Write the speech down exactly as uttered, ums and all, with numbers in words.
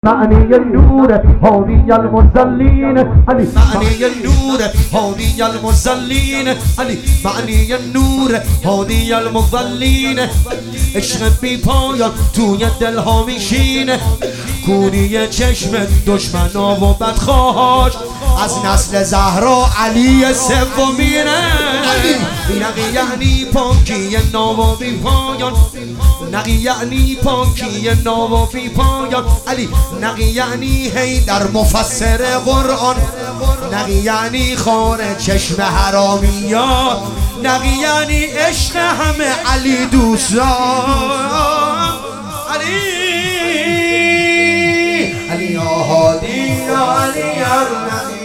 معنی النور هادی المضلین علی معنی النور هادی المضلین علی معنی النور هادی المضلین عشق بی پایان توی دلها میشینه کوری چشم دشمنا و بدخواهاش از نسل زهرا علی سومینه نقی یعنی پاکی ناب و بی پایان نقی یعنی پاکی ناب و بی پایان علی نقی یعنی حیدر مفسر قرآن نقی یعنی خانه چشم حرامیان نقی یعنی عشق همه علی دوستان علی علی یا هادی یا علی یا نقی